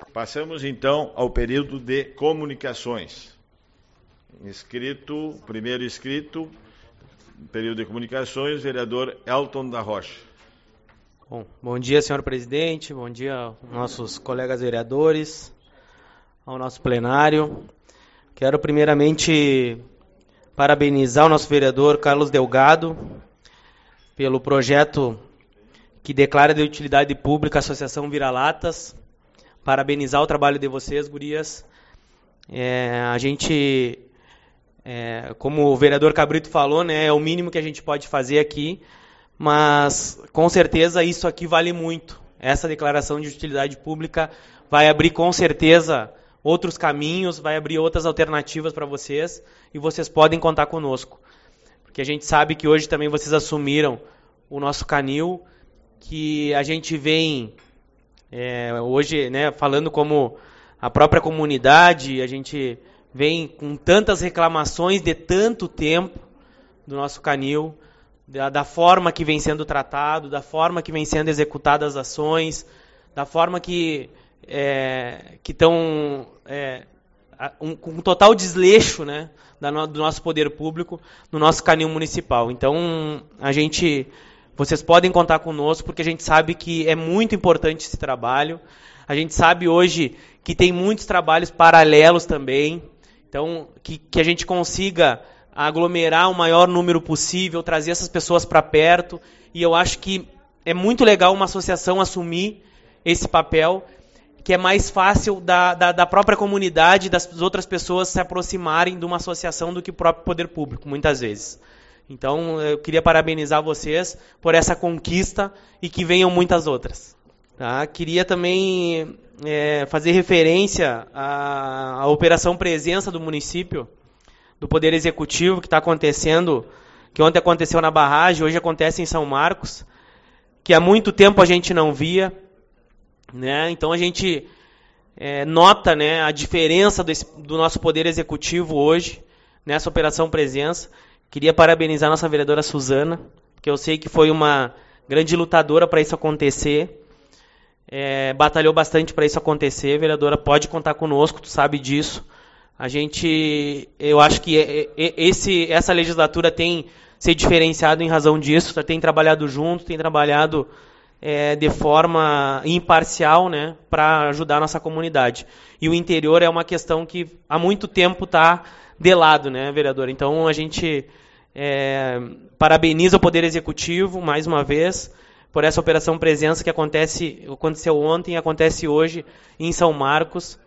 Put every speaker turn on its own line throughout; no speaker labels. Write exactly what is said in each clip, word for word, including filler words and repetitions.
Passamos, então, ao período de comunicações. Inscrito, primeiro inscrito, período de comunicações, vereador Elton da Rocha.
Bom, bom dia, senhor presidente, bom dia aos nossos colegas vereadores, ao nosso plenário. Quero primeiramente parabenizar o nosso vereador Carlos Delgado pelo projeto que declara de utilidade pública a Associação Vira-Latas. Parabenizar o trabalho de vocês, gurias. É, a gente, é, como o vereador Cabrito falou, né, é o mínimo que a gente pode fazer aqui, mas com certeza isso aqui vale muito. Essa declaração de utilidade pública vai abrir com certeza outros caminhos, vai abrir outras alternativas para vocês e vocês podem contar conosco. Porque a gente sabe que hoje também vocês assumiram o nosso canil, que a gente vem é, hoje, né, falando como a própria comunidade, a gente vem com tantas reclamações de tanto tempo do nosso canil, da, da forma que vem sendo tratado, da forma que vem sendo executadas as ações, da forma que é, que estão é, um, com um total desleixo, né, da no, do nosso poder público no nosso canil municipal. Então, a gente... Vocês podem contar conosco, porque a gente sabe que é muito importante esse trabalho. A gente sabe hoje que tem muitos trabalhos paralelos também. Então, que, que a gente consiga aglomerar o maior número possível, trazer essas pessoas para perto. E eu acho que é muito legal uma associação assumir esse papel, que é mais fácil da, da, da própria comunidade, das outras pessoas se aproximarem de uma associação do que o próprio poder público, muitas vezes. Então, eu queria parabenizar vocês por essa conquista e que venham muitas outras. Tá? Queria também é, fazer referência à, à Operação Presença do município, do Poder Executivo, que está acontecendo, que ontem aconteceu na Barragem, hoje acontece em São Marcos, que há muito tempo a gente não via. Né? Então, a gente é, nota, né, a diferença do, do nosso Poder Executivo hoje, nessa Operação Presença. Queria parabenizar a nossa vereadora Suzana, que eu sei que foi uma grande lutadora para isso acontecer. É, batalhou bastante para isso acontecer, vereadora, pode contar conosco, tu sabe disso. A gente, eu acho que esse, essa legislatura tem se diferenciado em razão disso, tem trabalhado junto, tem trabalhado é, de forma imparcial, né, para ajudar a nossa comunidade. E o interior é uma questão que há muito tempo está de lado, né, vereador? Então, a gente é, parabeniza o Poder Executivo, mais uma vez, por essa Operação Presença que acontece, aconteceu ontem e acontece hoje em São Marcos.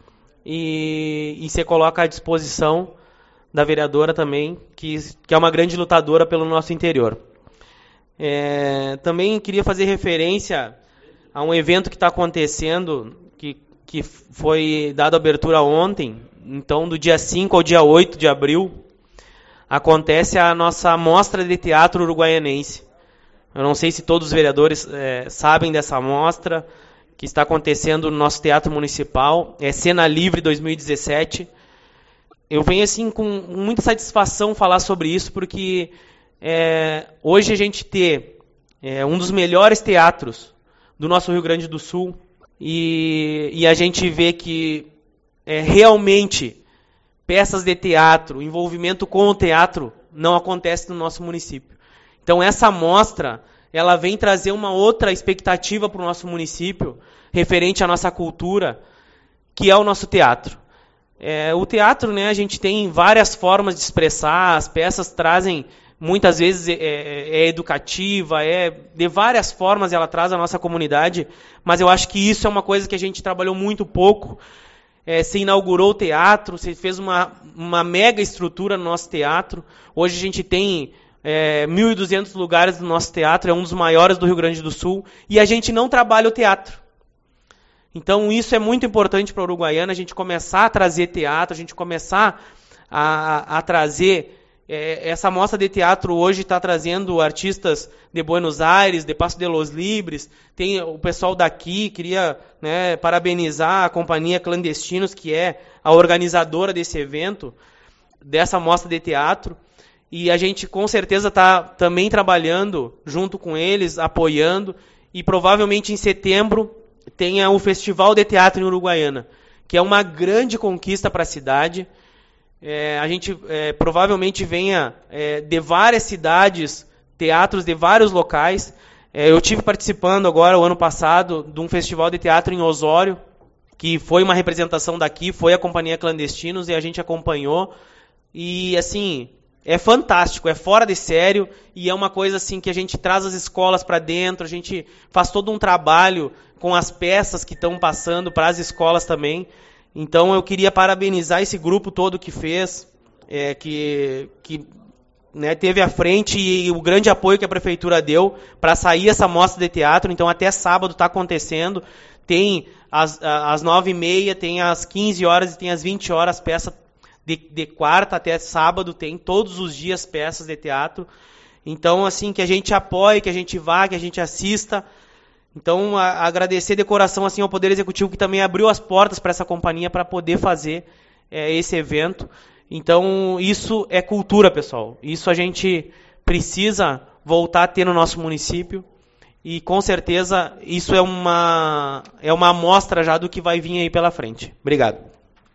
E, e se coloca à disposição da vereadora também, que, que é uma grande lutadora pelo nosso interior. É, também queria fazer referência a um evento que está acontecendo, que, que foi dado abertura ontem. Então, do dia cinco ao dia oito de abril, acontece a nossa mostra de teatro uruguaianense. Eu não sei se todos os vereadores é, sabem dessa mostra, que está acontecendo no nosso Teatro Municipal. É Cena Livre dois mil e dezessete. Eu venho, assim, com muita satisfação falar sobre isso, porque é, hoje a gente tem é, um dos melhores teatros do nosso Rio Grande do Sul, e, e a gente vê que É, realmente, peças de teatro, envolvimento com o teatro, não acontece no nosso município. Então, essa mostra, ela vem trazer uma outra expectativa para o nosso município, referente à nossa cultura, que é o nosso teatro. É, o teatro, né, a gente tem várias formas de expressar, as peças trazem, muitas vezes, é, é educativa, é, de várias formas ela traz à nossa comunidade, mas eu acho que isso é uma coisa que a gente trabalhou muito pouco. É, se inaugurou o teatro, se fez uma, uma mega estrutura no nosso teatro. Hoje a gente tem é, mil e duzentos lugares no nosso teatro, é um dos maiores do Rio Grande do Sul, e a gente não trabalha o teatro. Então isso é muito importante para a Uruguaiana, a gente começar a trazer teatro, a gente começar a, a trazer... É, essa mostra de teatro hoje está trazendo artistas de Buenos Aires, de Paso de los Libres, tem o pessoal daqui, queria, né, parabenizar a Companhia Clandestinos, que é a organizadora desse evento, dessa mostra de teatro, e a gente com certeza está também trabalhando junto com eles, apoiando, e provavelmente em setembro tenha o Festival de Teatro em Uruguaiana, que é uma grande conquista para a cidade. É, a gente é, provavelmente venha é, de várias cidades, teatros de vários locais. É, eu tive participando agora, o ano passado, de um festival de teatro em Osório, que foi uma representação daqui, foi a Companhia Clandestinos, e a gente acompanhou. E, assim, é fantástico, é fora de sério, e é uma coisa assim que a gente traz as escolas para dentro, a gente faz todo um trabalho com as peças que estão passando para as escolas também. Então eu queria parabenizar esse grupo todo que fez, é, que, que né, teve à frente, e o grande apoio que a prefeitura deu para sair essa mostra de teatro. Então até sábado está acontecendo, tem às, às nove e meia, tem às quinze horas e tem às vinte horas peça de, de quarta até sábado, tem todos os dias peças de teatro. Então assim, que a gente apoie, que a gente vá, que a gente assista. Então, a, agradecer de coração assim, ao Poder Executivo, que também abriu as portas para essa companhia para poder fazer é, esse evento. Então, isso é cultura, pessoal. Isso a gente precisa voltar a ter no nosso município. E, com certeza, isso é uma, é uma amostra já do que vai vir aí pela frente. Obrigado.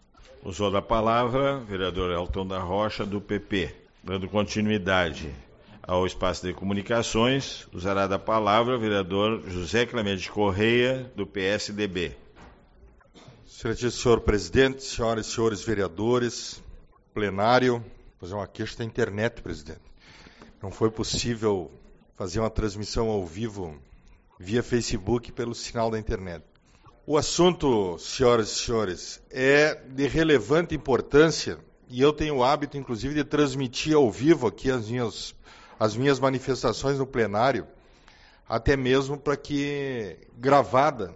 Usou da palavra, vereador Elton da Rocha, do P P. Dando continuidade ao espaço de comunicações, usará da palavra o vereador José Clemente Correia, do P S D B.
Excelentíssimo senhor presidente, senhoras e senhores vereadores, plenário, vou fazer uma queixa da internet, presidente. Não foi possível fazer uma transmissão ao vivo via Facebook pelo sinal da internet. O assunto, senhoras e senhores, é de relevante importância, e eu tenho o hábito, inclusive, de transmitir ao vivo aqui as minhas as minhas manifestações no plenário, até mesmo para que gravada,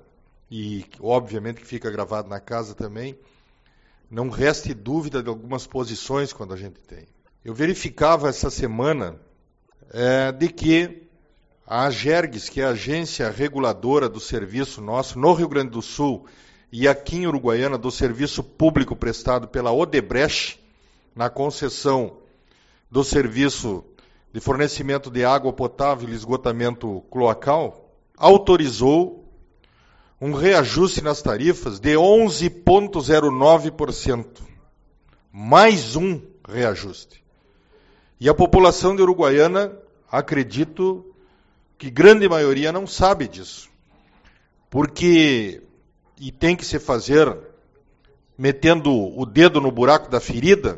e obviamente que fica gravado na casa também, não reste dúvida de algumas posições quando a gente tem. Eu verificava essa semana é, de que a AGERGS, que é a agência reguladora do serviço nosso no Rio Grande do Sul e aqui em Uruguaiana, do serviço público prestado pela Odebrecht, na concessão do serviço de fornecimento de água potável e esgotamento cloacal, autorizou um reajuste nas tarifas de onze vírgula zero nove por cento. Mais um reajuste. E a população de Uruguaiana, acredito que grande maioria não sabe disso. Porque, e tem que se fazer metendo o dedo no buraco da ferida,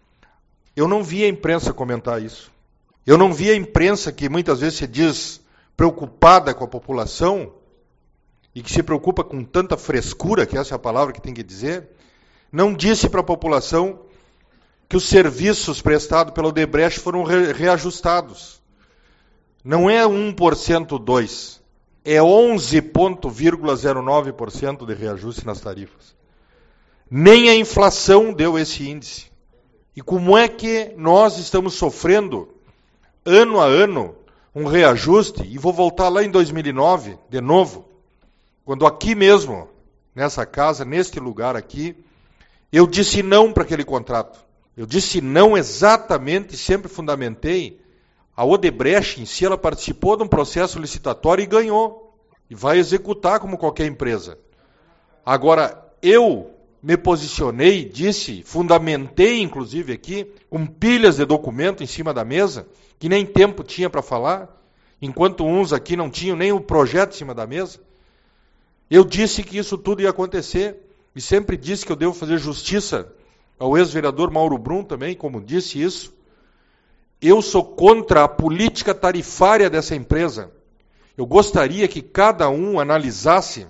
eu não vi a imprensa comentar isso. Eu não vi a imprensa, que muitas vezes se diz preocupada com a população, e que se preocupa com tanta frescura, que essa é a palavra que tem que dizer, não disse para a população que os serviços prestados pela Odebrecht foram re- reajustados. Não é um por cento, dois por cento, é onze vírgula zero nove por cento de reajuste nas tarifas. Nem a inflação deu esse índice. E como é que nós estamos sofrendo ano a ano, um reajuste, e vou voltar lá em dois mil e nove, de novo, quando aqui mesmo, nessa casa, neste lugar aqui, eu disse não para aquele contrato. Eu disse não exatamente, sempre fundamentei, a Odebrecht em si, ela participou de um processo licitatório e ganhou, e vai executar como qualquer empresa. Agora, eu me posicionei, disse, fundamentei, inclusive aqui, com pilhas de documento em cima da mesa, que nem tempo tinha para falar, enquanto uns aqui não tinham nem o projeto em cima da mesa. Eu disse que isso tudo ia acontecer, e sempre disse que eu devo fazer justiça ao ex-vereador Mauro Brum também, como disse isso. Eu sou contra a política tarifária dessa empresa. Eu gostaria que cada um analisasse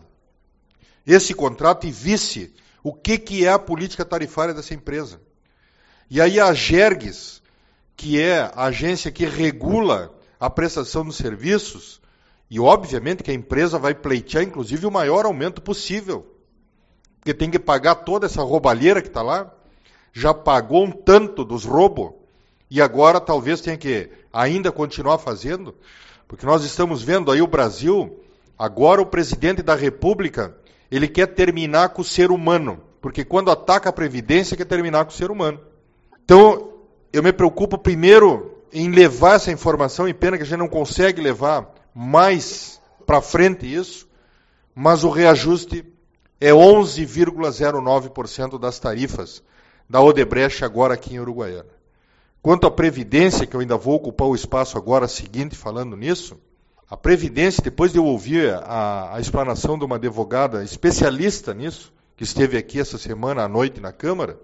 esse contrato e visse o que, que é a política tarifária dessa empresa. E aí a AGERGS, que é a agência que regula a prestação dos serviços, e obviamente que a empresa vai pleitear, inclusive, o maior aumento possível, porque tem que pagar toda essa roubalheira que está lá, já pagou um tanto dos roubos, e agora talvez tenha que ainda continuar fazendo, porque nós estamos vendo aí o Brasil, agora o presidente da República, ele quer terminar com o ser humano, porque quando ataca a Previdência, quer terminar com o ser humano. Então, eu me preocupo primeiro em levar essa informação, e pena que a gente não consegue levar mais para frente isso, mas o reajuste é onze vírgula zero nove por cento das tarifas da Odebrecht agora aqui em Uruguaiana. Quanto à Previdência, que eu ainda vou ocupar o espaço agora seguinte falando nisso, a Previdência, depois de eu ouvir a, a explanação de uma advogada especialista nisso, que esteve aqui essa semana à noite na Câmara,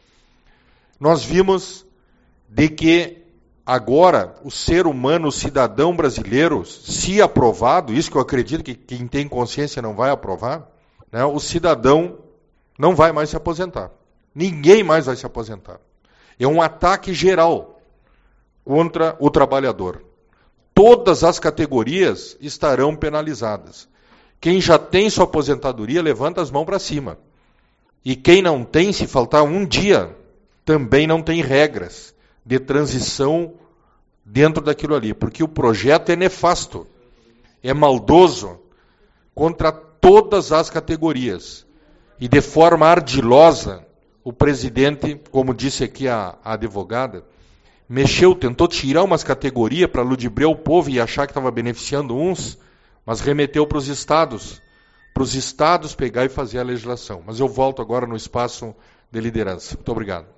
nós vimos de que agora o ser humano, o cidadão brasileiro, se aprovado, isso que eu acredito que quem tem consciência não vai aprovar, né, o cidadão não vai mais se aposentar. Ninguém mais vai se aposentar. É um ataque geral contra o trabalhador. Todas as categorias estarão penalizadas. Quem já tem sua aposentadoria, levanta as mãos para cima. E quem não tem, se faltar um dia, também não tem regras de transição dentro daquilo ali. Porque o projeto é nefasto, é maldoso contra todas as categorias. E de forma ardilosa, o presidente, como disse aqui a, a advogada, mexeu, tentou tirar umas categorias para ludibriar o povo e achar que estava beneficiando uns, mas remeteu para os estados, para os estados pegar e fazer a legislação. Mas eu volto agora no espaço de liderança. Muito obrigado.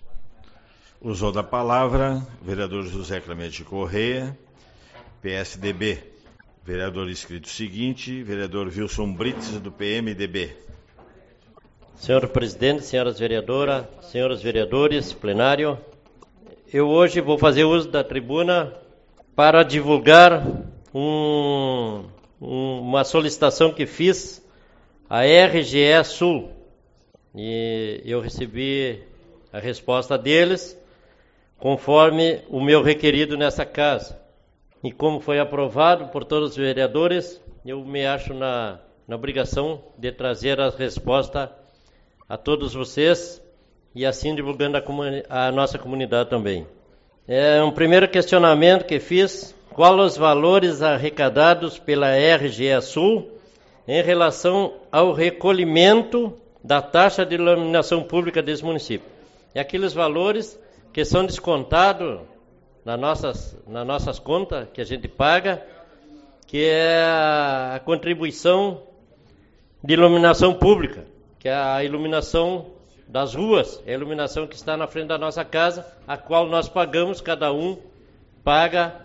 Usou da palavra vereador José Clemente Correia, P S D B. Vereador inscrito seguinte, vereador Wilson Brites, do P M D B.
Senhor presidente, senhoras vereadoras, senhores vereadores, plenário, eu hoje vou fazer uso da tribuna para divulgar um, um, uma solicitação que fiz à R G E Sul. E eu recebi a resposta deles conforme o meu requerido nessa casa. E como foi aprovado por todos os vereadores, eu me acho na, na obrigação de trazer a resposta a todos vocês e assim divulgando a, a nossa comunidade também. É um primeiro questionamento que fiz: qual os valores arrecadados pela R G E Sul em relação ao recolhimento da taxa de iluminação pública desse município? E aqueles valores que são descontados nas nossas, nas nossas contas que a gente paga, que é a contribuição de iluminação pública, que é a iluminação das ruas, é a iluminação que está na frente da nossa casa, a qual nós pagamos, cada um paga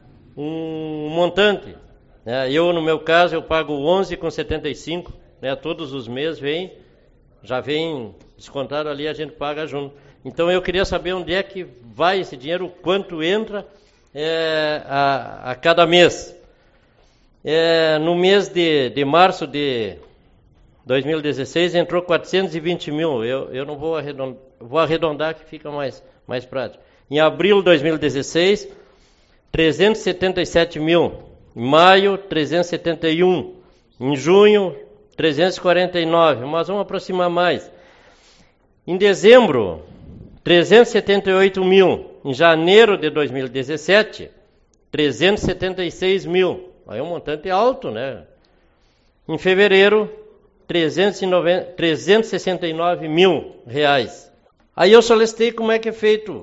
um montante. Eu, no meu caso, eu pago onze vírgula setenta e cinco, né, todos os meses vem, já vem descontado ali, a gente paga junto. Então eu queria saber onde é que vai esse dinheiro, quanto entra é, a, a cada mês. É, no mês de, de março de dois mil e dezesseis entrou quatrocentos e vinte mil, eu, eu não vou arredondar, vou arredondar que fica mais, mais prático. Em abril de dois mil e dezesseis, trezentos e setenta e sete mil, em maio, trezentos e setenta e um, em junho, trezentos e quarenta e nove, mas vamos aproximar mais. Em dezembro, trezentos e setenta e oito mil, em janeiro de dois mil e dezessete, trezentos e setenta e seis mil, aí é um montante alto, né? Em fevereiro, trezentos e sessenta e nove mil reais. Aí eu solicitei como é que é feito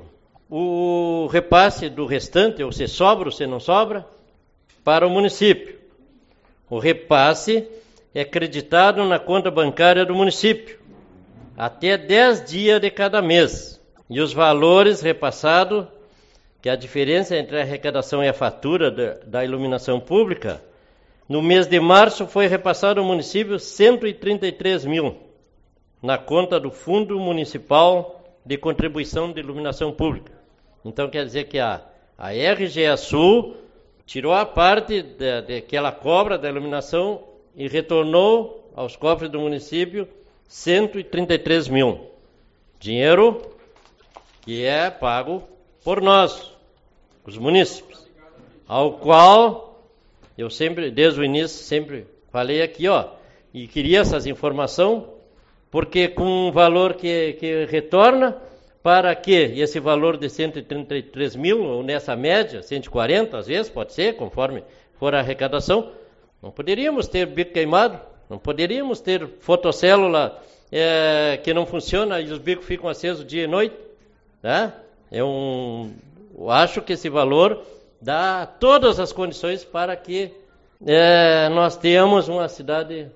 o repasse do restante, ou se sobra ou se não sobra, para o município. O repasse é acreditado na conta bancária do município, até dez dias de cada mês. E os valores repassados, que é a diferença entre a arrecadação e a fatura da, da iluminação pública, no mês de março foi repassado ao município cento e trinta e três mil, na conta do Fundo Municipal de Contribuição de Iluminação Pública. Então quer dizer que a, a R G E Sul tirou a parte de, de que ela cobra da iluminação e retornou aos cofres do município cento e trinta e três mil. Dinheiro que é pago por nós, os munícipes, ao qual eu sempre, desde o início, sempre falei aqui, ó, e queria essas informações, porque com um valor que, que retorna, para que esse valor de cento e trinta e três mil, ou nessa média, cento e quarenta às vezes, pode ser, conforme for a arrecadação, não poderíamos ter bico queimado, não poderíamos ter fotocélula é, que não funciona e os bicos ficam acesos dia e noite, né? É um, eu acho que esse valor dá todas as condições para que é, nós tenhamos uma cidade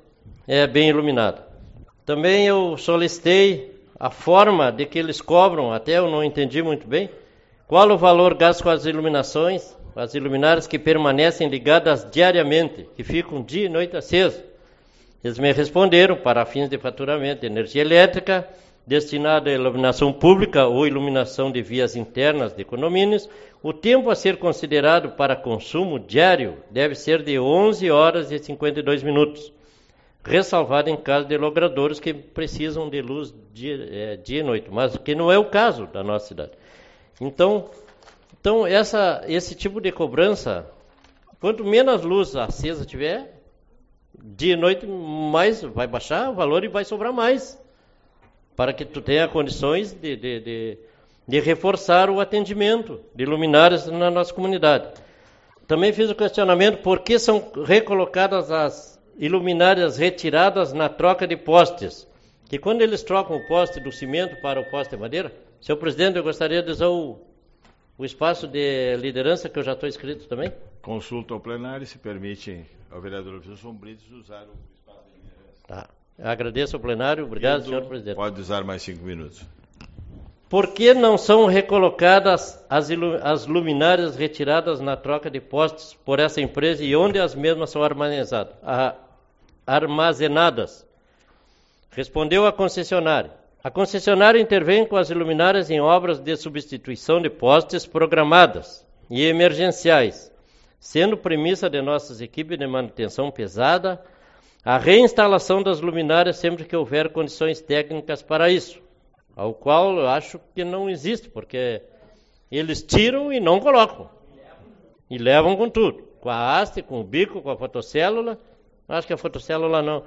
é bem iluminada. Também eu solicitei a forma de que eles cobram, até eu não entendi muito bem, qual o valor gasto com as iluminações, as iluminárias que permanecem ligadas diariamente, que ficam dia e noite acesas. Eles me responderam, para fins de faturamento de energia elétrica, destinada à iluminação pública ou iluminação de vias internas de condomínios, o tempo a ser considerado para consumo diário deve ser de onze horas e cinquenta e dois minutos, ressalvado em caso de logradouros que precisam de luz dia, é, dia e noite, mas que não é o caso da nossa cidade. Então, então essa, esse tipo de cobrança, quanto menos luz acesa tiver, dia e noite, mais vai baixar o valor e vai sobrar mais, para que tu tenha condições de, de, de, de reforçar o atendimento de luminárias na nossa comunidade. Também fiz o questionamento por que são recolocadas as iluminárias retiradas na troca de postes, que quando eles trocam o poste do cimento para o poste de madeira, senhor presidente, eu gostaria de usar o, o espaço de liderança, que eu já estou inscrito também.
Consulta ao plenário, se permite ao vereador Wilson Brites usar o espaço de liderança.
Tá. Agradeço ao plenário, obrigado, senhor presidente.
Pode usar mais cinco minutos.
Por que não são recolocadas as, ilu- as luminárias retiradas na troca de postes por essa empresa e onde as mesmas são armazenadas? A, armazenadas? Respondeu a concessionária. A concessionária intervém com as luminárias em obras de substituição de postes programadas e emergenciais, sendo premissa de nossas equipes de manutenção pesada a reinstalação das luminárias sempre que houver condições técnicas para isso, ao qual eu acho que não existe, porque eles tiram e não colocam, e levam com tudo, com a haste, com o bico, com a fotocélula. Acho que a fotocélula não.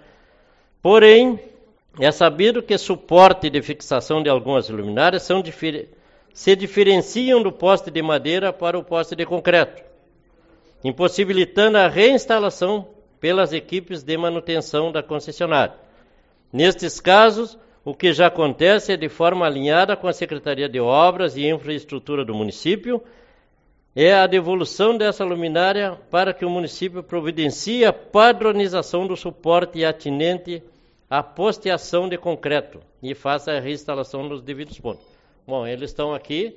Porém, é sabido que suporte de fixação de algumas luminárias são difer- se diferenciam do poste de madeira para o poste de concreto, impossibilitando a reinstalação pelas equipes de manutenção da concessionária. Nestes casos, o que já acontece é de forma alinhada com a Secretaria de Obras e Infraestrutura do município, é a devolução dessa luminária para que o município providencie a padronização do suporte atinente à posteação de concreto e faça a reinstalação nos devidos pontos. Bom, eles estão aqui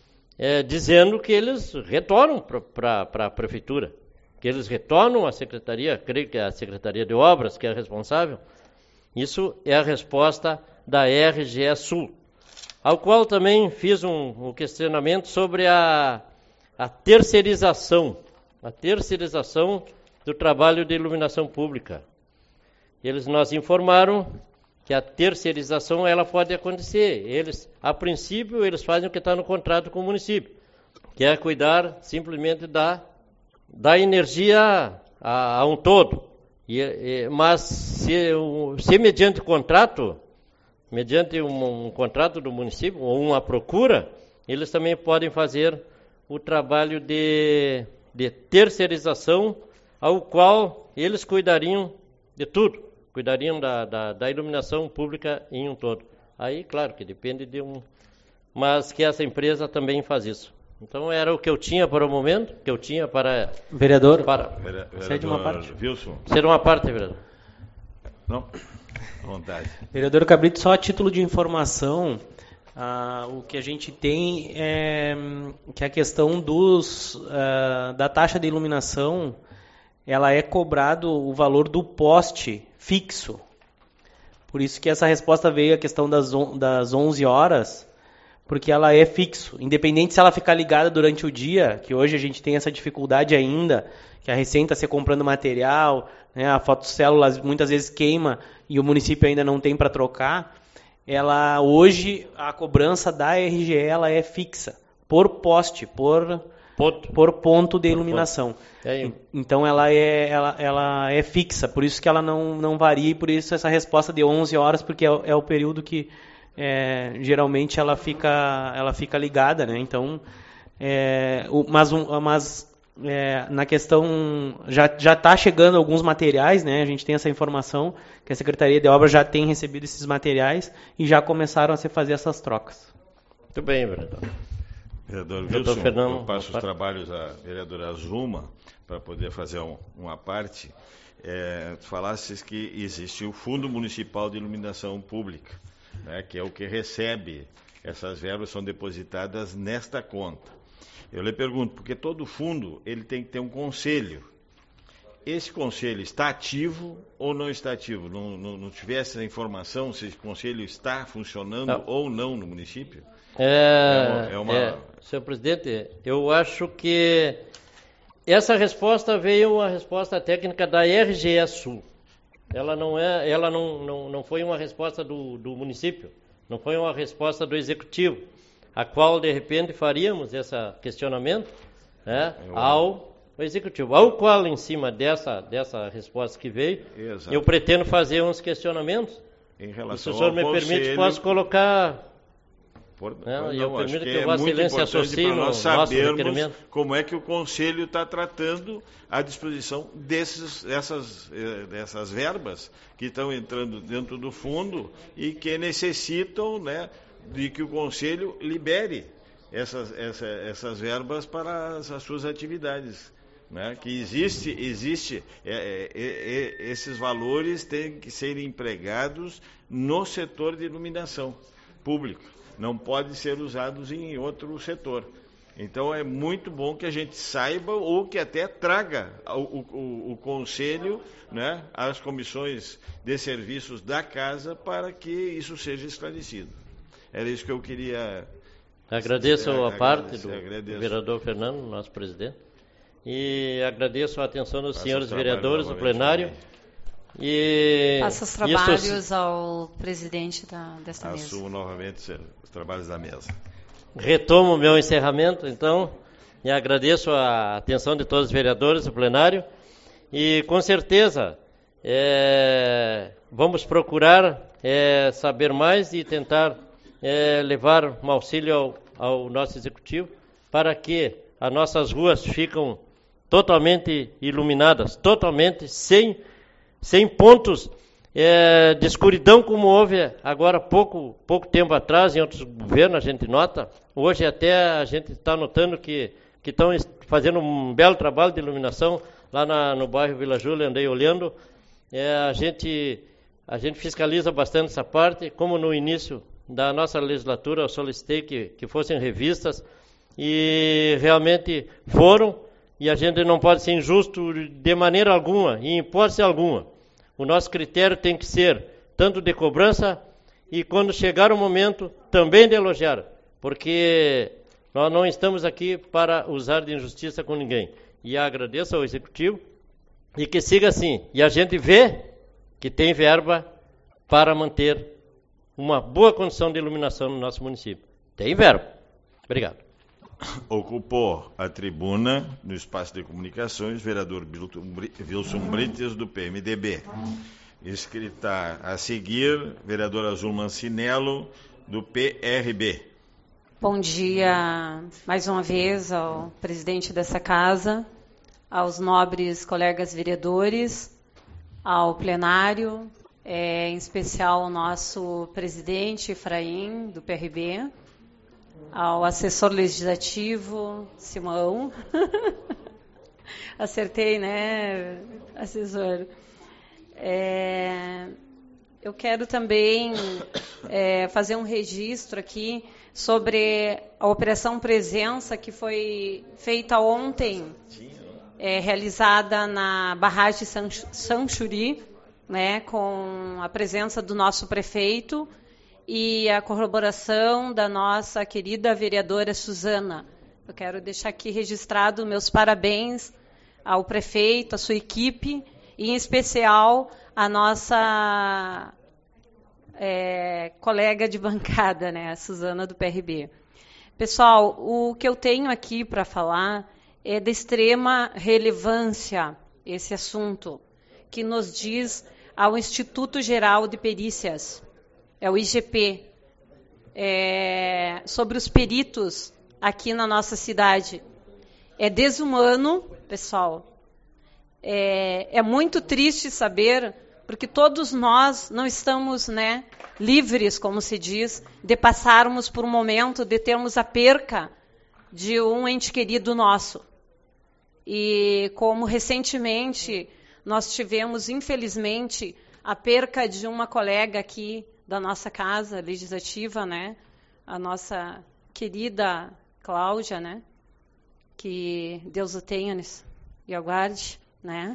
é, dizendo que eles retornam para a prefeitura, que eles retornam à secretaria, creio que é a Secretaria de Obras que é responsável. Isso é a resposta da R G E Sul, ao qual também fiz um, um questionamento sobre a, a terceirização, a terceirização do trabalho de iluminação pública. Eles nos informaram que a terceirização ela pode acontecer. Eles, a princípio, eles fazem o que está no contrato com o município, que é cuidar simplesmente da, da energia a, a um todo. E, e, mas se, se mediante contrato, mediante um, um contrato do município ou uma procura, eles também podem fazer o trabalho de, de terceirização, ao qual eles cuidariam de tudo, cuidariam da, da, da iluminação pública em um todo. Aí, claro, que depende de um... Mas que essa empresa também faz isso. Então, era o que eu tinha para o momento, que eu tinha para...
Vereador,
para
Vereador
cede uma parte.
Wilson?
Ser uma parte, vereador.
Não? À vontade.
Vereador Cabrito, só a título de informação, ah, o que a gente tem é que a questão dos, ah, da taxa de iluminação, ela é cobrado o valor do poste fixo. Por isso que essa resposta veio a questão das, on, das onze horas, porque ela é fixo. Independente se ela ficar ligada durante o dia, que hoje a gente tem essa dificuldade ainda, que a Recém está se comprando material, né, a fotocélula muitas vezes queima e o município ainda não tem para trocar, ela, hoje a cobrança da R G E ela é fixa, por poste, por ponto, por ponto de iluminação. É, então ela é, ela, ela é fixa, por isso que ela não, não varia, e por isso essa resposta de onze horas, porque é, é o período que é, geralmente ela fica, ela fica ligada, né? Então, é, o, mas, um, mas é, na questão, já já está chegando alguns materiais, né? A gente tem essa informação que a Secretaria de Obras já tem recebido esses materiais e já começaram a se fazer essas trocas.
Muito bem, vereador.
Vereador Wilson, eu passo os trabalhos à vereadora Azuma para poder fazer um, uma parte. É, tu falasses que existe o Fundo Municipal de Iluminação Pública, né, que é o que recebe essas verbas, são depositadas nesta conta. Eu lhe pergunto, porque todo fundo ele tem que ter um conselho. Esse conselho está ativo ou não está ativo? Não, não, não tivesse essa informação se esse conselho está funcionando não. ou não no município?
É, é uma... É, senhor presidente, eu acho que essa resposta veio uma resposta técnica da R G E Sul. Ela não é, ela não, não, não foi uma resposta do, do município, não foi uma resposta do executivo, a qual de repente faríamos esse questionamento, né, ao executivo, ao qual em cima dessa dessa resposta que veio, Exato. eu pretendo fazer uns questionamentos. Em relação e, se o senhor me conselho... permite, posso colocar. Por,
não, não, eu permito que, que é Vossa Excelência associe para nós sabermos como é que o Conselho está tratando a disposição desses, dessas, dessas verbas que estão entrando dentro do fundo e que necessitam, né, de que o Conselho libere essas, essa, essas verbas para as, as suas atividades. Né? Que existe, existe é, é, é, esses valores têm que ser empregados no setor de iluminação pública. Não podem ser usados em outro setor. Então é muito bom que a gente saiba ou que até traga o, o, o conselho, né, às comissões de serviços da casa para que isso seja esclarecido. Era isso que eu queria...
Agradeço a parte do agradeço. vereador Fernando, nosso presidente, e agradeço a atenção dos Passa senhores vereadores do plenário. E
Passa os trabalhos isso... ao presidente da, desta mesa.
Assumo novamente os trabalhos da mesa.
Retomo o meu encerramento, então, e agradeço a atenção de todos os vereadores do plenário. E, com certeza, é, vamos procurar é, saber mais e tentar é, levar um auxílio ao, ao nosso executivo para que as nossas ruas fiquem totalmente iluminadas, totalmente sem... sem pontos é, de escuridão como houve agora pouco, pouco tempo atrás em outros governos, a gente nota. Hoje até a gente está notando que estão fazendo um belo trabalho de iluminação lá na, no bairro Vila Júlia, andei olhando. É, a, gente, a gente fiscaliza bastante essa parte, como no início da nossa legislatura eu solicitei que, que fossem revistas e realmente foram. E a gente não pode ser injusto de maneira alguma, em hipótese alguma. O nosso critério tem que ser tanto de cobrança e, quando chegar o momento, também de elogiar. Porque nós não estamos aqui para usar de injustiça com ninguém. E agradeço ao Executivo e que siga assim. E a gente vê que tem verba para manter uma boa condição de iluminação no nosso município. Tem verba. Obrigado.
Ocupou a tribuna no espaço de comunicações vereador Wilson Brites, do P M D B. Escrita a seguir, vereador Azul Mancinello, do P R B.
Bom dia mais uma vez ao presidente dessa casa, aos nobres colegas vereadores, ao plenário, é, em especial ao nosso presidente Efraim, do P R B, ao assessor legislativo, Simão. Acertei, né, assessor? É, eu quero também é, fazer um registro aqui sobre a Operação Presença, que foi feita ontem, é, realizada na barragem de Sanchuri, né, com a presença do nosso prefeito e a corroboração da nossa querida vereadora Suzana. Eu quero deixar aqui registrado meus parabéns ao prefeito, à sua equipe, e em especial a nossa é, colega de bancada, né, a Suzana, do P R B. Pessoal, o que eu tenho aqui para falar é de extrema relevância esse assunto, que nos diz ao Instituto Geral de Perícias, é o I G P, é, sobre os peritos aqui na nossa cidade. É desumano, pessoal. É, é muito triste saber, porque todos nós não estamos, né, livres, como se diz, de passarmos por um momento, de termos a perca de um ente querido nosso. E como recentemente nós tivemos, infelizmente, a perca de uma colega aqui da nossa casa legislativa, né? A nossa querida Cláudia, né? Que Deus o tenha e aguarde, né?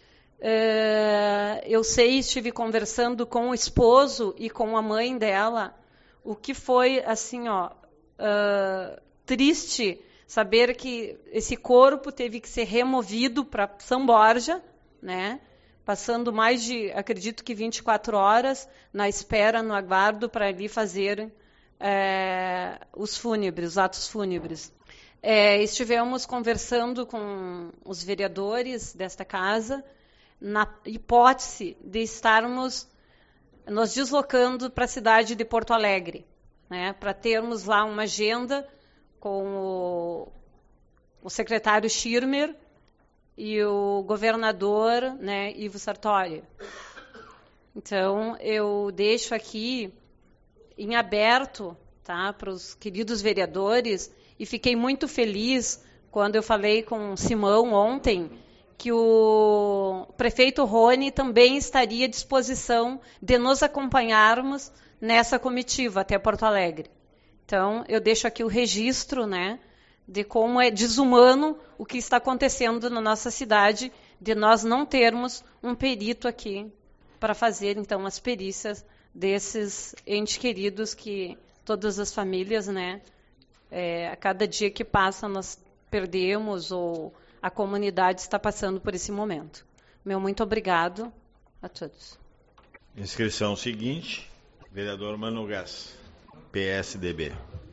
Uh, eu sei, estive conversando com o esposo e com a mãe dela, o que foi, assim, ó, uh, triste saber que esse corpo teve que ser removido para São Borja, né? Passando mais de, acredito que vinte e quatro horas na espera, no aguardo, para ali fazer é, os fúnebres, os atos fúnebres. É, estivemos conversando com os vereadores desta casa, na hipótese de estarmos nos deslocando para a cidade de Porto Alegre, né, para termos lá uma agenda com o, o secretário Schirmer e o governador, né, Ivo Sartori. Então, eu deixo aqui em aberto, tá, para os queridos vereadores, e fiquei muito feliz quando eu falei com o Simão ontem, que o prefeito Rony também estaria à disposição de nos acompanharmos nessa comitiva até Porto Alegre. Então, eu deixo aqui o registro, né, de como é desumano o que está acontecendo na nossa cidade, de nós não termos um perito aqui para fazer, então, as perícias desses entes queridos que todas as famílias, né, é, a cada dia que passa nós perdemos ou a comunidade está passando por esse momento. Meu muito obrigado a todos.
Inscrição seguinte, vereador Mano Gás, P S D B.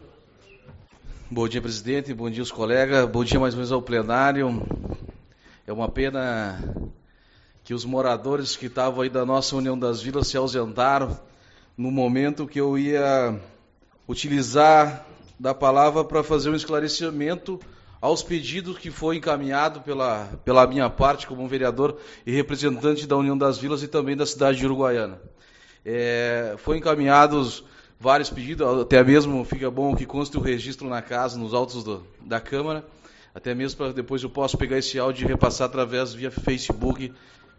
Bom dia, presidente, bom dia, os colegas, bom dia mais ou menos ao plenário. É uma pena que os moradores que estavam aí da nossa União das Vilas se ausentaram no momento que eu ia utilizar da palavra para fazer um esclarecimento aos pedidos que foi encaminhado pela, pela minha parte como vereador e representante da União das Vilas e também da cidade de Uruguaiana. É, foi encaminhados vários pedidos, até mesmo fica bom que conste o registro na casa, nos autos do, da Câmara, até mesmo para depois eu posso pegar esse áudio e repassar através via Facebook,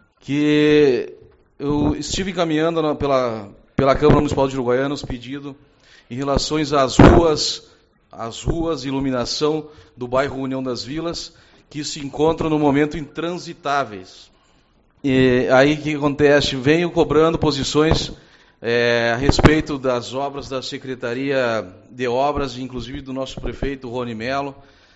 que eu estive encaminhando na, pela, pela Câmara Municipal de Uruguaiana os pedidos em relação às ruas, as ruas, iluminação do bairro União das Vilas, que se encontram no momento intransitáveis. E aí o que acontece? Venho cobrando posições é, a respeito das obras da Secretaria de Obras, inclusive do nosso prefeito Rony Melo,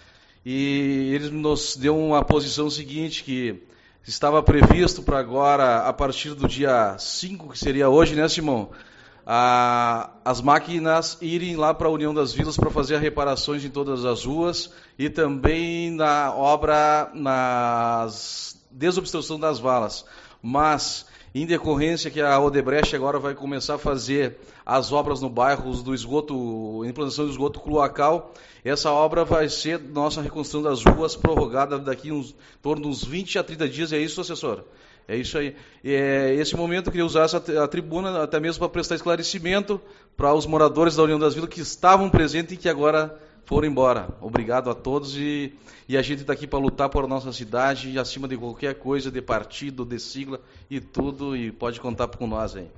e eles nos deu uma posição seguinte, que estava previsto para agora, a partir do dia cinco, que seria hoje, né, Simão? A, as máquinas irem lá para a União das Vilas para fazer reparações em todas as ruas e também na obra, nas desobstrução das valas. Mas, em decorrência que a Odebrecht agora vai começar a fazer as obras no bairro do esgoto, implantação do esgoto cloacal, essa obra vai ser nossa reconstrução das ruas prorrogada daqui uns, em torno de uns vinte a trinta dias, é isso, assessor? É isso aí. É, esse momento eu queria usar essa a tribuna até mesmo para prestar esclarecimento para os moradores da União das Vilas que estavam presentes e que agora foram embora. Obrigado a todos e, e a gente está aqui para lutar por nossa cidade, acima de qualquer coisa, de partido, de sigla e tudo, e pode contar com nós aí.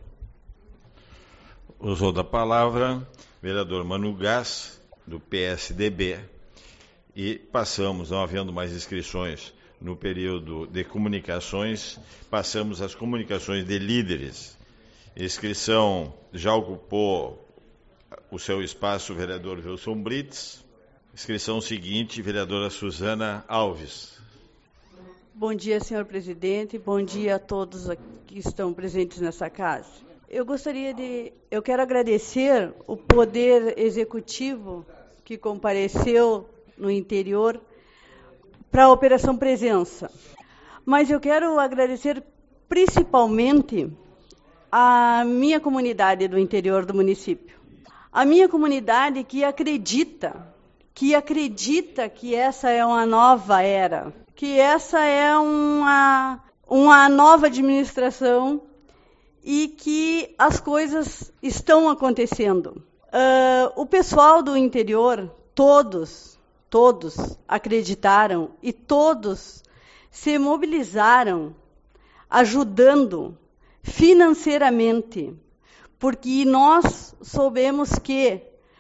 Usou da palavra vereador Mano Gás, do P S D B, e passamos, não havendo mais inscrições no período de comunicações, passamos às comunicações de líderes. Inscrição já ocupou o seu espaço o vereador Wilson Brits. Inscrição seguinte, vereadora Suzana Alves.
Bom dia, senhor presidente. Bom dia a todos que estão presentes nessa casa. Eu gostaria de... Eu quero agradecer o Poder Executivo que compareceu no interior para a Operação Presença. Mas eu quero agradecer principalmente a minha comunidade do interior do município. A minha comunidade que acredita, que acredita que essa é uma nova era, que essa é uma, uma nova administração e que as coisas estão acontecendo. Uh, o pessoal do interior, todos, todos acreditaram e todos se mobilizaram ajudando financeiramente, porque nós soubemos que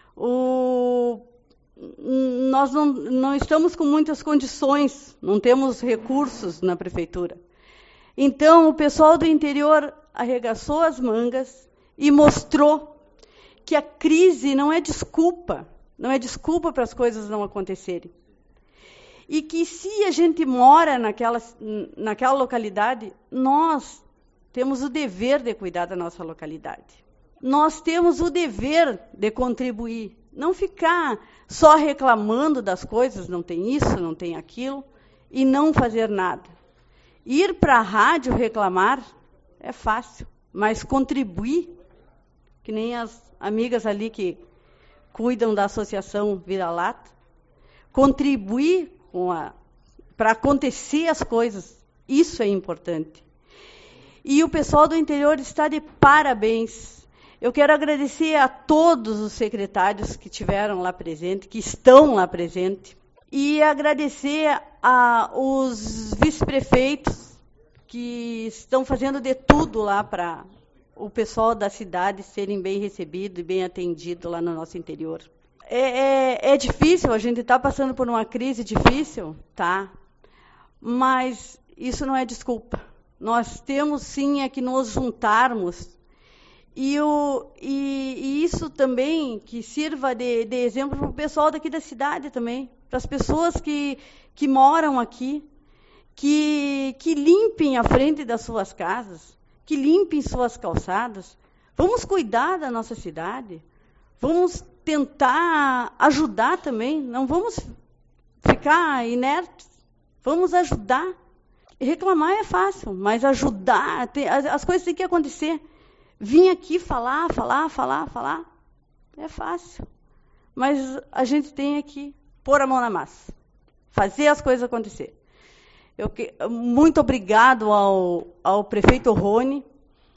o, nós não, não estamos com muitas condições, não temos recursos na prefeitura. Então, o pessoal do interior arregaçou as mangas e mostrou que a crise não é desculpa, não é desculpa para as coisas não acontecerem. E que se a gente mora naquela, naquela localidade, nós temos o dever de cuidar da nossa localidade. Nós temos o dever de contribuir, não ficar só reclamando das coisas, não tem isso, não tem aquilo, e não fazer nada. Ir para a rádio reclamar é fácil, mas contribuir, que nem as amigas ali que cuidam da associação Vira-Lata, contribuir para acontecer as coisas, isso é importante. E o pessoal do interior está de parabéns. Eu quero agradecer a todos os secretários que estiveram lá presentes, que estão lá presentes, e agradecer aos vice-prefeitos que estão fazendo de tudo lá para o pessoal da cidade serem bem recebidos e bem atendidos lá no nosso interior. É, é, é difícil, a gente está passando por uma crise difícil, tá? Mas isso não é desculpa. Nós temos sim é que nos juntarmos e, o, e, e isso também que sirva de, de exemplo para o pessoal daqui da cidade também, para as pessoas que, que moram aqui, que, que limpem a frente das suas casas, que limpem suas calçadas. Vamos cuidar da nossa cidade, vamos tentar ajudar também, não vamos ficar inertes, vamos ajudar. Reclamar é fácil, mas ajudar, tem, as, as coisas têm que acontecer. Vim aqui falar, falar, falar, falar, é fácil. Mas a gente tem que pôr a mão na massa, fazer as coisas acontecer. Eu, muito obrigado ao, ao prefeito Rony,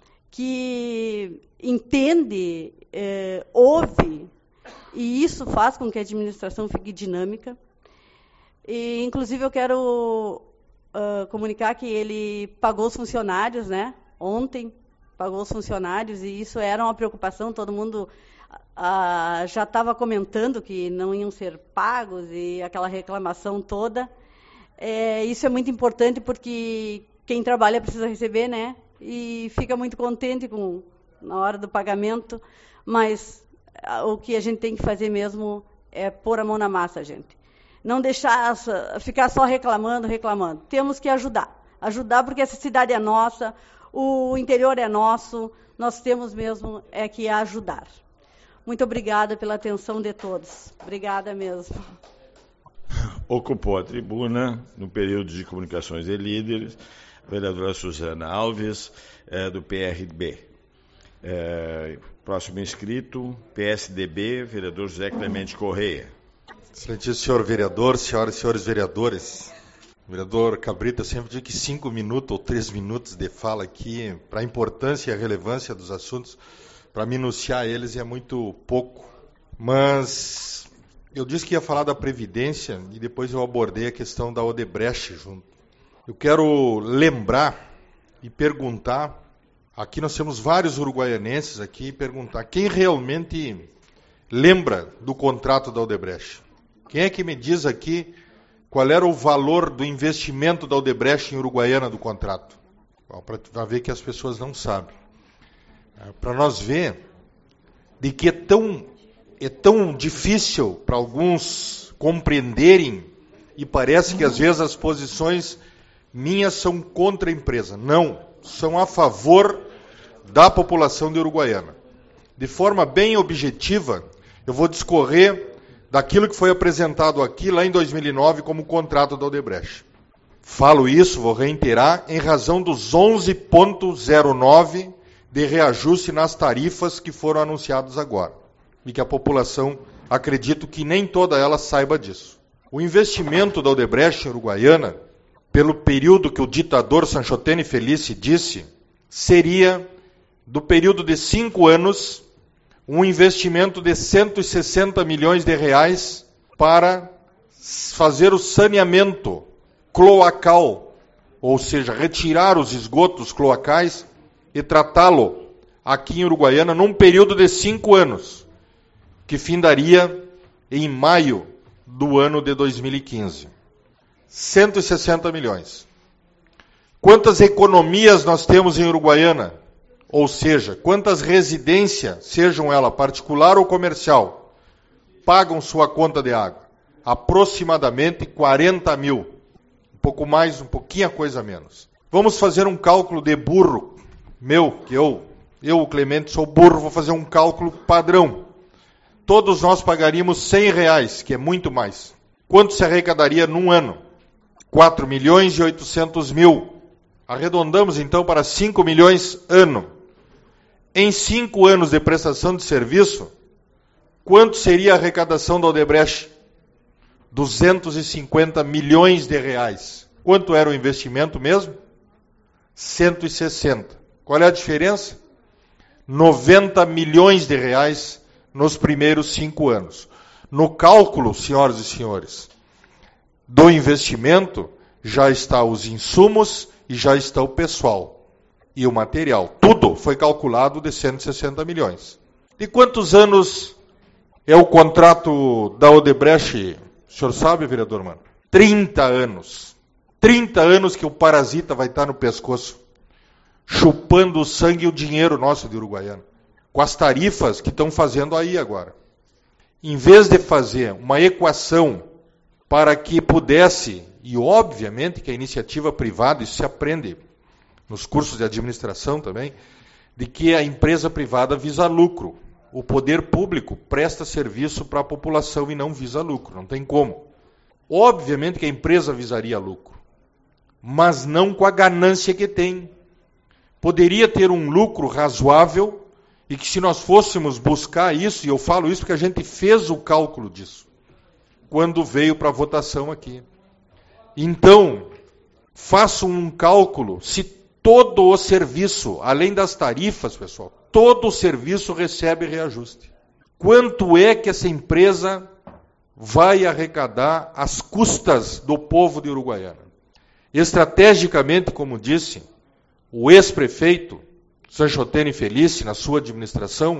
que entende, é, ouve, e isso faz com que a administração fique dinâmica. E, inclusive, eu quero uh, comunicar que ele pagou os funcionários, né? Ontem, pagou os funcionários, e isso era uma preocupação, todo mundo uh, já estava comentando que não iam ser pagos, e aquela reclamação toda. É, isso é muito importante, porque quem trabalha precisa receber, né? E fica muito contente com, na hora do pagamento, mas o que a gente tem que fazer mesmo é pôr a mão na massa, gente. Não deixar ficar só reclamando, reclamando. Temos que ajudar. Ajudar porque essa cidade é nossa, o interior é nosso, nós temos mesmo é que ajudar. Muito obrigada pela atenção de todos. Obrigada mesmo.
Ocupou a tribuna, no período de comunicações de líderes, a vereadora Suzana Alves, é, do P R B. É, próximo inscrito, P S D B, vereador José Clemente Correia.
Excelentíssimo senhor vereador, senhoras e senhores vereadores, o vereador Cabrita sempre diz que cinco minutos ou três minutos de fala aqui, para a importância e a relevância dos assuntos, para minuciar eles é muito pouco. Mas eu disse que ia falar da Previdência e depois eu abordei a questão da Odebrecht junto. Eu quero lembrar e perguntar, aqui nós temos vários uruguaianenses aqui, e perguntar quem realmente lembra do contrato da Odebrecht. Quem é que me diz aqui qual era o valor do investimento da Odebrecht em Uruguaiana do contrato? Para ver que as pessoas não sabem. Para nós ver de que é tão, é tão difícil para alguns compreenderem, e parece que às vezes as posições minhas são contra a empresa. Não, são a favor da população de Uruguaiana. De forma bem objetiva, eu vou discorrer daquilo que foi apresentado aqui lá em dois mil e nove como contrato da Odebrecht. Falo isso, vou reiterar, em razão dos onze vírgula zero nove de reajuste nas tarifas que foram anunciados agora. E que a população, acredito que nem toda ela saiba disso. O investimento da Odebrecht em Uruguaiana, pelo período que o ditador Sanchotene Felice disse, seria, do período de cinco anos, um investimento de cento e sessenta milhões de reais para fazer o saneamento cloacal, ou seja, retirar os esgotos cloacais e tratá-lo aqui em Uruguaiana num período de cinco anos, que findaria em maio do ano de dois mil e quinze. cento e sessenta milhões. Quantas economias nós temos em Uruguaiana? Ou seja, quantas residências, sejam ela particular ou comercial, pagam sua conta de água? Aproximadamente quarenta mil. Um pouco mais, um pouquinho a coisa menos. Vamos fazer um cálculo de burro. Meu, que eu, eu, o Clemente, sou burro, vou fazer um cálculo padrão. Todos nós pagaríamos cem reais, que é muito mais. Quanto se arrecadaria num ano? quatro milhões e oitocentos mil. Arredondamos então para cinco milhões ano. Em cinco anos de prestação de serviço, quanto seria a arrecadação da Odebrecht? duzentos e cinquenta milhões de reais. Quanto era o investimento mesmo? cento e sessenta. Qual é a diferença? noventa milhões de reais nos primeiros cinco anos. No cálculo, senhoras e senhores, do investimento, já está os insumos e já está o pessoal e o material. Tudo foi calculado de cento e sessenta milhões. De quantos anos é o contrato da Odebrecht? O senhor sabe, vereador Mano? trinta anos. trinta anos que o parasita vai estar no pescoço, chupando o sangue e o dinheiro nosso de Uruguaiana, com as tarifas que estão fazendo aí agora. Em vez de fazer uma equação para que pudesse, e obviamente que a iniciativa privada, isso se aprende nos cursos de administração também, de que a empresa privada visa lucro. O poder público presta serviço para a população e não visa lucro, não tem como. Obviamente que a empresa visaria lucro, mas não com a ganância que tem. Poderia ter um lucro razoável e que se nós fôssemos buscar isso, e eu falo isso porque a gente fez o cálculo disso, quando veio para a votação aqui. Então, faço um cálculo, se todo o serviço, além das tarifas, pessoal, todo o serviço recebe reajuste. Quanto é que essa empresa vai arrecadar às custas do povo de Uruguaiana? Estrategicamente, como disse, o ex-prefeito, Sanchotene Felice, na sua administração,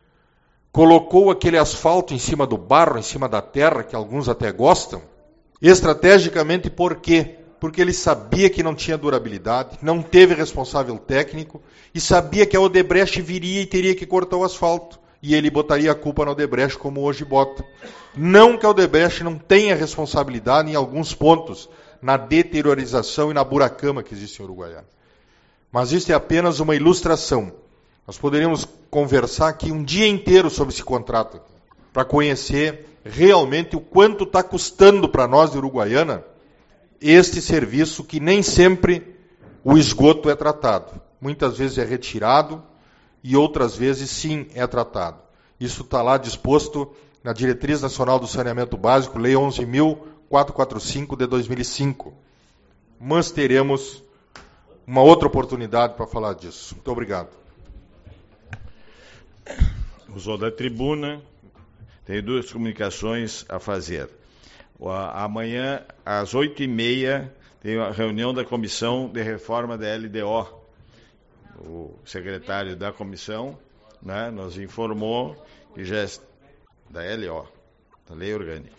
colocou aquele asfalto em cima do barro, em cima da terra, que alguns até gostam. Estrategicamente por quê? Porque ele sabia que não tinha durabilidade, não teve responsável técnico, e sabia que a Odebrecht viria e teria que cortar o asfalto. E ele botaria a culpa na Odebrecht, como hoje bota. Não que a Odebrecht não tenha responsabilidade em alguns pontos, na deteriorização e na buracama que existe em Uruguaiana. Mas isso é apenas uma ilustração. Nós poderíamos conversar aqui um dia inteiro sobre esse contrato, para conhecer realmente o quanto está custando para nós de Uruguaiana este serviço, que nem sempre o esgoto é tratado. Muitas vezes é retirado e outras vezes sim é tratado. Isso está lá disposto na Diretriz Nacional do Saneamento Básico, Lei onze mil quatrocentos e quarenta e cinco de dois mil e cinco. Mas teremos uma outra oportunidade para falar disso. Muito obrigado.
Usou da tribuna, tem duas comunicações a fazer. Amanhã, às oito e meia, tem a reunião da Comissão de Reforma da L D O. O secretário da comissão, né, nos informou que já é da L O, da Lei Orgânica.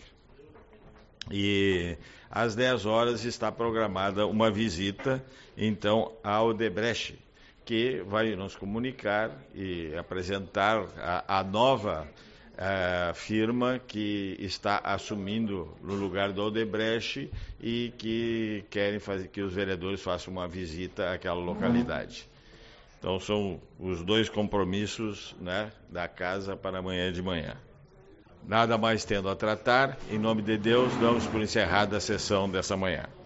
E às dez horas está programada uma visita, então, à Odebrecht, que vai nos comunicar e apresentar a, a nova a firma que está assumindo no lugar da Odebrecht e que querem fazer que os vereadores façam uma visita àquela localidade. Então são os dois compromissos, né, da casa para amanhã de manhã. Nada mais tendo a tratar, em nome de Deus, damos por encerrada a sessão dessa manhã.